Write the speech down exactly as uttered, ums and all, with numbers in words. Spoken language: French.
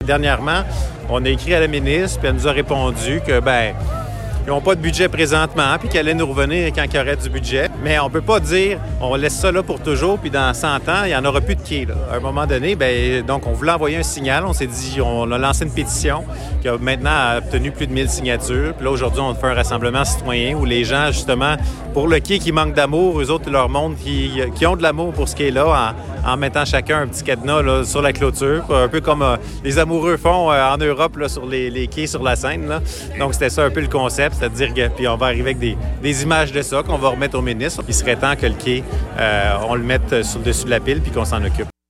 Dernièrement, on a écrit à la ministre, puis elle nous a répondu que, ben, ils n'ont pas de budget présentement, puis qu'elle allait nous revenir quand il y aurait du budget. Mais on ne peut pas dire, on laisse ça là pour toujours, puis dans cent ans, il n'y en aura plus de quai. Là. À un moment donné, bien, donc on voulait envoyer un signal. On s'est dit, on a lancé une pétition qui a maintenant obtenu plus de mille signatures. Puis là, aujourd'hui, on fait un rassemblement citoyen où les gens, justement, pour le quai qui manque d'amour, eux autres, ils leur montrent qu'ils, qu'ils ont de l'amour pour ce quai-là en, en mettant chacun un petit cadenas là, sur la clôture. Un peu comme euh, les amoureux font euh, en Europe là, sur les, les quais sur la Seine. Là. Donc, c'était ça un peu le concept. C'est-à-dire que, puis on va arriver avec des, des images de ça qu'on va remettre au ministre. Il serait temps que le quai, euh, on le mette sur le dessus de la pile puis qu'on s'en occupe.